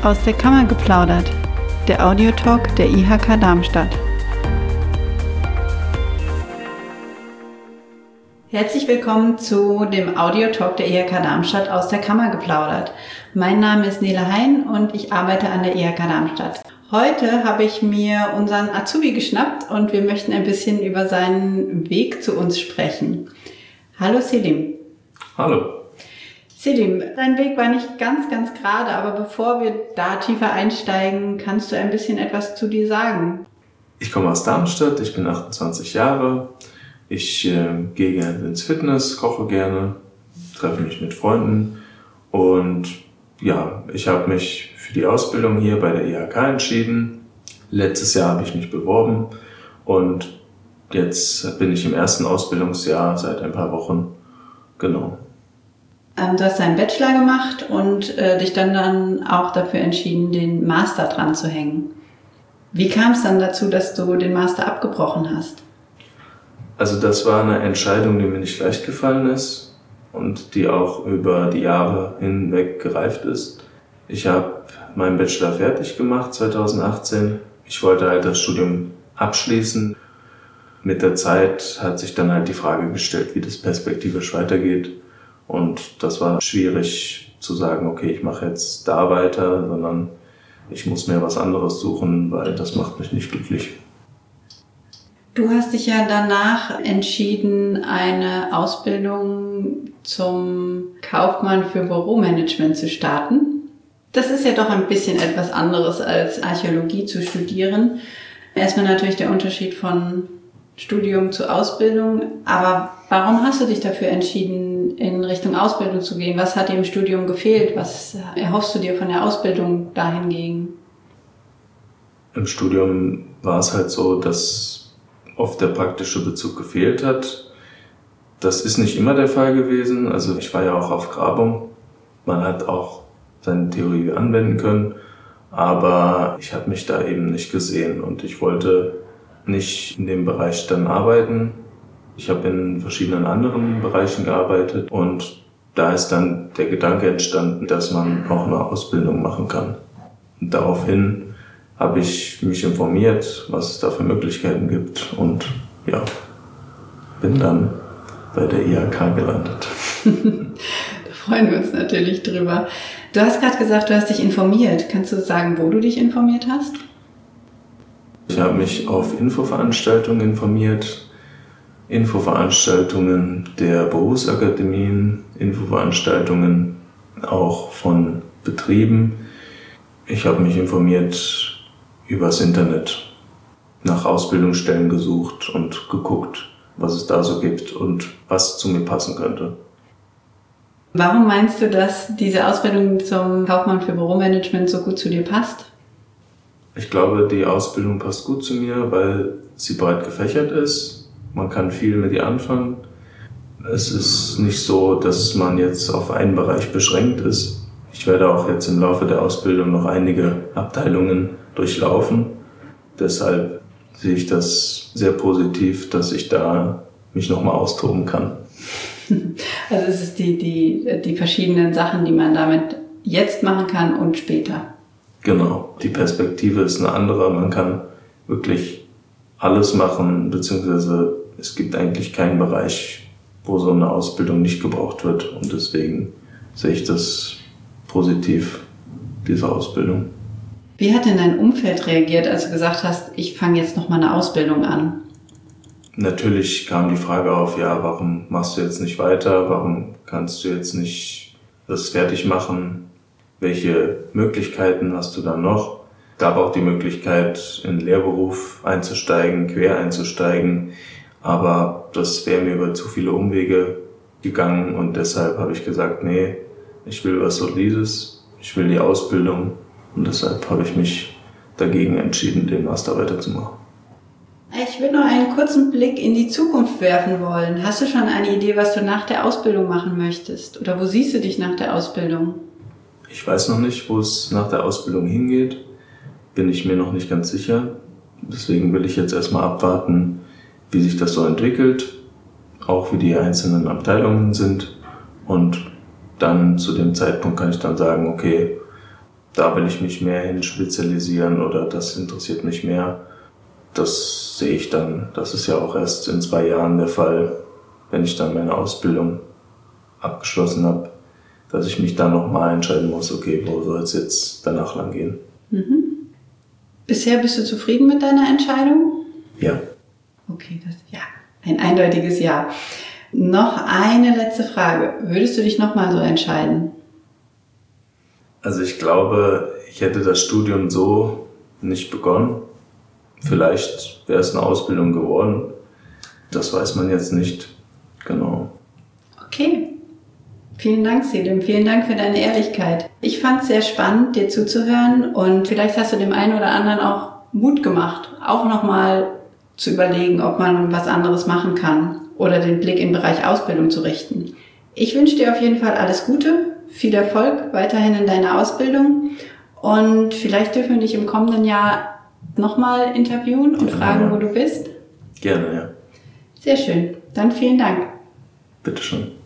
Aus der Kammer geplaudert, der Audiotalk der IHK Darmstadt. Herzlich willkommen zu dem Audiotalk der IHK Darmstadt aus der Kammer geplaudert. Mein Name ist Nele Hein und ich arbeite an der IHK Darmstadt. Heute habe ich mir unseren Azubi geschnappt und wir möchten ein bisschen über seinen Weg zu uns sprechen. Hallo Selim. Hallo. Selim, dein Weg war nicht ganz gerade, aber bevor wir da tiefer einsteigen, kannst du ein bisschen etwas zu dir sagen? Ich komme aus Darmstadt, ich bin 28 Jahre. Ich gehe gerne ins Fitness, koche gerne, treffe mich mit Freunden und ja, ich habe mich für die Ausbildung hier bei der IHK entschieden. Letztes Jahr habe ich mich beworben und jetzt bin ich im ersten Ausbildungsjahr seit ein paar Wochen. Genau. Du hast deinen Bachelor gemacht und dich dann auch dafür entschieden, den Master dran zu hängen. Wie kam es dann dazu, dass du den Master abgebrochen hast? Also das war eine Entscheidung, die mir nicht leicht gefallen ist und die auch über die Jahre hinweg gereift ist. Ich habe meinen Bachelor fertig gemacht 2018. Ich wollte halt das Studium abschließen. Mit der Zeit hat sich dann halt die Frage gestellt, wie das perspektivisch weitergeht. Und das war schwierig zu sagen, okay, ich mache jetzt da weiter, sondern ich muss mir was anderes suchen, weil das macht mich nicht glücklich. Du hast dich ja danach entschieden, eine Ausbildung zum Kaufmann für Büromanagement zu starten. Das ist ja doch ein bisschen etwas anderes als Archäologie zu studieren. Erstmal natürlich der Unterschied von Studium zu Ausbildung, aber warum hast du dich dafür entschieden, in Richtung Ausbildung zu gehen? Was hat dir im Studium gefehlt? Was erhoffst du dir von der Ausbildung dahingegen? Im Studium war es halt so, dass oft der praktische Bezug gefehlt hat. Das ist nicht immer der Fall gewesen. Also ich war ja auch auf Grabung. Man hat auch seine Theorie anwenden können, aber ich habe mich da eben nicht gesehen und ich wollte nicht in dem Bereich dann arbeiten. Ich habe in verschiedenen anderen Bereichen gearbeitet und da ist dann der Gedanke entstanden, dass man auch eine Ausbildung machen kann. Und daraufhin habe ich mich informiert, was es da für Möglichkeiten gibt und ja, bin dann bei der IHK gelandet. Da freuen wir uns natürlich drüber. Du hast gerade gesagt, du hast dich informiert. Kannst du sagen, wo du dich informiert hast? Ich habe mich auf Infoveranstaltungen informiert, Infoveranstaltungen der Berufsakademien, Infoveranstaltungen auch von Betrieben. Ich habe mich informiert übers Internet, nach Ausbildungsstellen gesucht und geguckt, was es da so gibt und was zu mir passen könnte. Warum meinst du, dass diese Ausbildung zum Kaufmann für Büromanagement so gut zu dir passt? Ich glaube, die Ausbildung passt gut zu mir, weil sie breit gefächert ist. Man kann viel mit ihr anfangen. Es ist nicht so, dass man jetzt auf einen Bereich beschränkt ist. Ich werde auch jetzt im Laufe der Ausbildung noch einige Abteilungen durchlaufen. Deshalb sehe ich das sehr positiv, dass ich da mich nochmal austoben kann. Also es ist die verschiedenen Sachen, die man damit jetzt machen kann und später. Genau, die Perspektive ist eine andere. Man kann wirklich alles machen, beziehungsweise es gibt eigentlich keinen Bereich, wo so eine Ausbildung nicht gebraucht wird. Und deswegen sehe ich das positiv, diese Ausbildung. Wie hat denn dein Umfeld reagiert, als du gesagt hast, ich fange jetzt noch mal eine Ausbildung an? Natürlich kam die Frage auf, ja, warum machst du jetzt nicht weiter? Warum kannst du jetzt nicht das fertig machen? Welche Möglichkeiten hast du dann noch? Es gab auch die Möglichkeit, in den Lehrberuf einzusteigen, quer einzusteigen, aber das wäre mir über zu viele Umwege gegangen und deshalb habe ich gesagt, nee, ich will was Solides, ich will die Ausbildung und deshalb habe ich mich dagegen entschieden, den Master weiterzumachen. Ich würde noch einen kurzen Blick in die Zukunft werfen wollen. Hast du schon eine Idee, was du nach der Ausbildung machen möchtest? Oder wo siehst du dich nach der Ausbildung? Ich weiß noch nicht, wo es nach der Ausbildung hingeht. Bin ich mir noch nicht ganz sicher. Deswegen will ich jetzt erstmal abwarten, wie sich das so entwickelt, auch wie die einzelnen Abteilungen sind. Und dann zu dem Zeitpunkt kann ich dann sagen, okay, da will ich mich mehr hin spezialisieren oder das interessiert mich mehr. Das sehe ich dann, das ist ja auch erst in 2 Jahren der Fall, wenn ich dann meine Ausbildung abgeschlossen habe, dass ich mich dann nochmal entscheiden muss, okay, wo soll es jetzt danach lang gehen. Bisher bist du zufrieden mit deiner Entscheidung? Ja. Okay, ja, ein eindeutiges Ja. Noch eine letzte Frage. Würdest du dich nochmal so entscheiden? Also ich glaube, ich hätte das Studium so nicht begonnen. Vielleicht wäre es eine Ausbildung geworden. Das weiß man jetzt nicht. Genau. Okay. Vielen Dank, Selim. Vielen Dank für deine Ehrlichkeit. Ich fand es sehr spannend, dir zuzuhören und vielleicht hast du dem einen oder anderen auch Mut gemacht, auch nochmal zu überlegen, ob man was anderes machen kann oder den Blick im Bereich Ausbildung zu richten. Ich wünsche dir auf jeden Fall alles Gute, viel Erfolg weiterhin in deiner Ausbildung und vielleicht dürfen wir dich im kommenden Jahr nochmal interviewen und fragen, wo du bist. Gerne, ja. Sehr schön. Dann vielen Dank. Bitteschön.